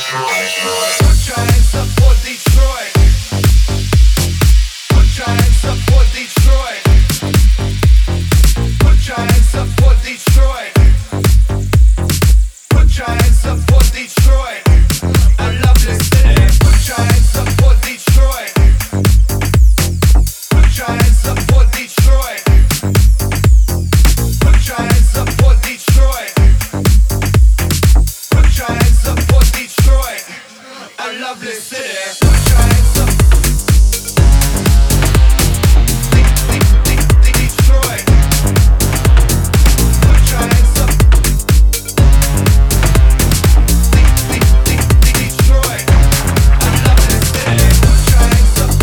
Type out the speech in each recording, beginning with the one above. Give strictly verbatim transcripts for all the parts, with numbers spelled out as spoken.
Put your hands up for Detroit. Put your hands up for Detroit. Put your hands up for Detroit. Put your hands up for Detroit. I love this city. Put your hands up for Detroit. Put your hands up for Detroit. Put your hands up for Detroit. Put your hands up for Detroit. I love this city. Put your hands up. Detroit. Put your hands up. Detroit. I love this city. Put your hands up.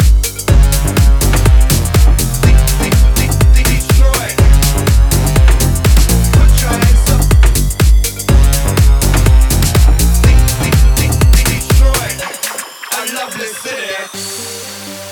Detroit. Put your hands up. Detroit. I love this city.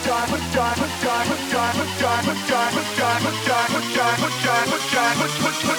Put